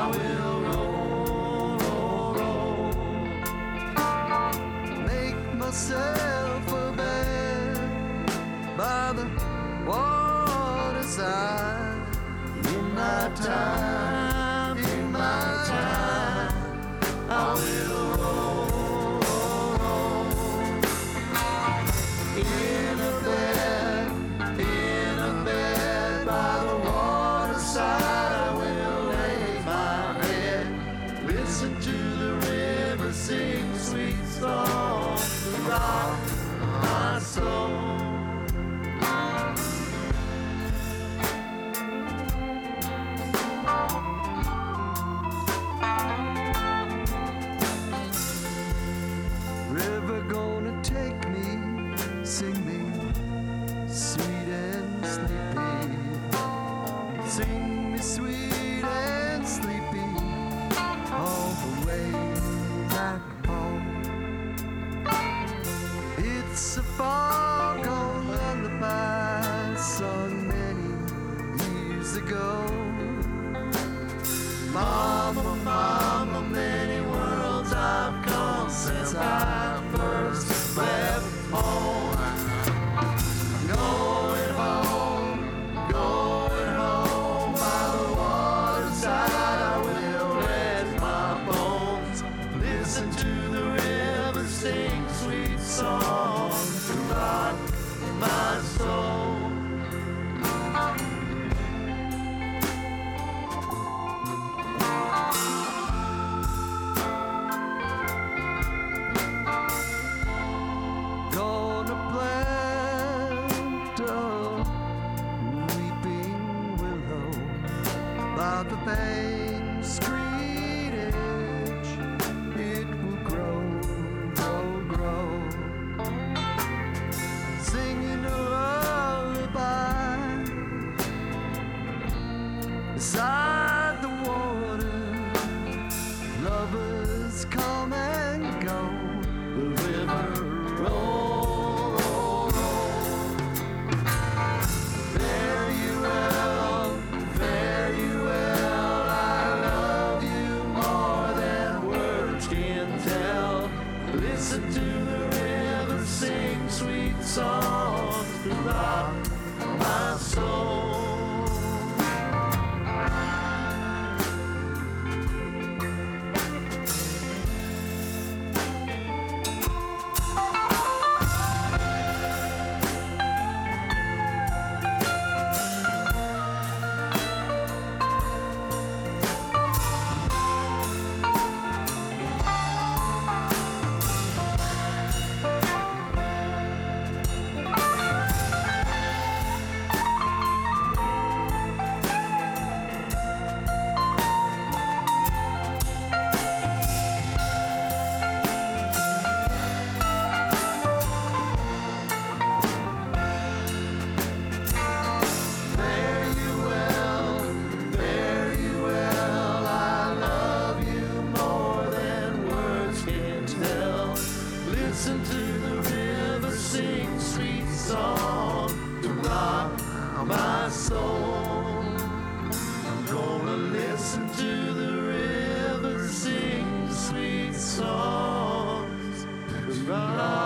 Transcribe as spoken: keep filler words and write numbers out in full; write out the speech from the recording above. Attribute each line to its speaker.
Speaker 1: will roll, roll, roll. Make myself a bed by the waterside. In my time, in my time, I will roll, roll, roll. In a bed, in a bed by the waterside, I will lay my head. Listen to the river sing sweet songs to rock my soul. River gonna take me, sing me, sweet and sleepy. Sing me sweet and sleepy, all the way back home. It's a far gone lullaby sung many years ago. Mama, mama, many worlds I've come since I first left home. Going home, going home by the waterside, I will rest my bones. Listen to the river sing sweet songs to rock my soul. Gonna plant a weeping willow by the bank's green edge. It will grow, grow, grow, singing a lullaby beside the water. Lovers come and go, the river roll, roll, roll. Fare you well, fare you well. I love you more than words can tell. Listen to the river sing sweet songs to rock my soul. Fare you well, fare you well. I love you more than words can tell. Listen to the river sing sweet song to rock my soul. I'm gonna listen to the river sing sweet songs to rock